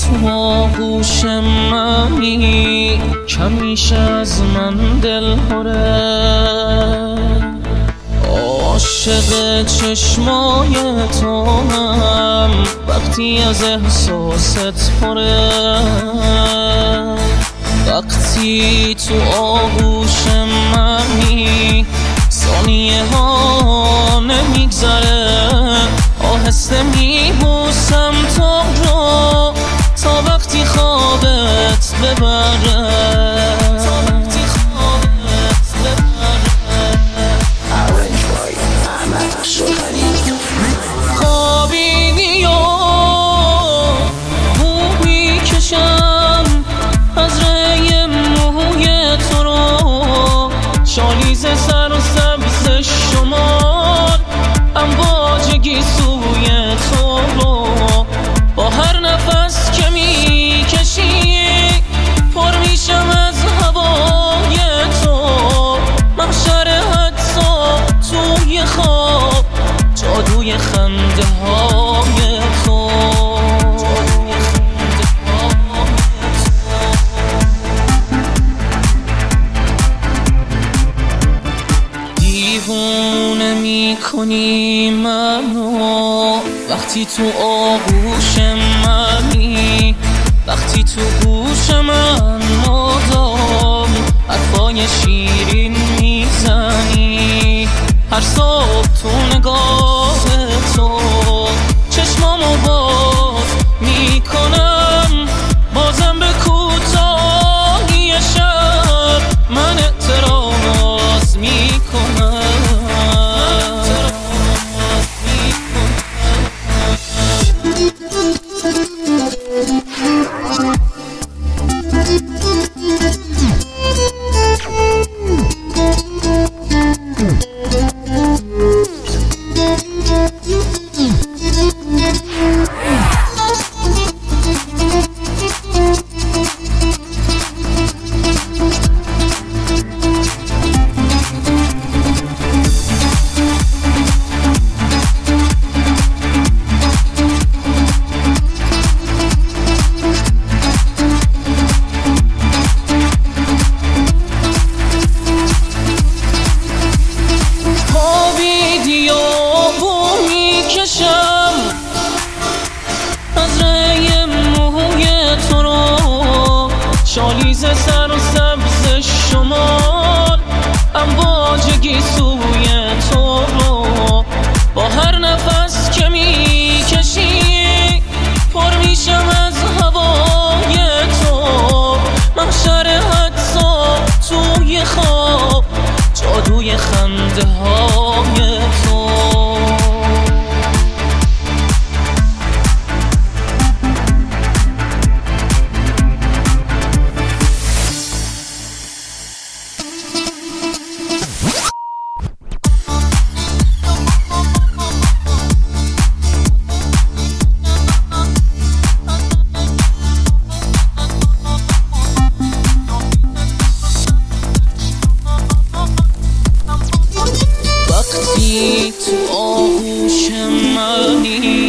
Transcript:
تو آغوش منی کمیش از من دل پره، عاشق چشمای تو هم وقتی از احساست پره، وقتی تو آغوش منی ثانیه ها نمیگذره، آهسته میبوسم تو رو تا وقتی خوابت ببره. خوابیدی و بو میکشم از ری موی تو رو، شالیز سر و سبز شمال امواج سوی تو رو، با هر نفس که میکشی پر میشم از هوای تو، محشر حدسا توی خواب جادوی خنده های تو. دیوونه میکنی منو وقتی تو آغوش منی، وقتی تو گوش من مدام حرفای شیرین میزنی، هر صبح تو نگاه تو چشمامو باز میکنم، بازم به کوتاهی شب من اعتراض میکنم. شالیز سر و سبز شمال امواج سوی تو رو، با هر نفس که میکشی پر میشم از هوای تو، محشر حدسا توی خواب جادوی خنده های تو. تو آغوش منی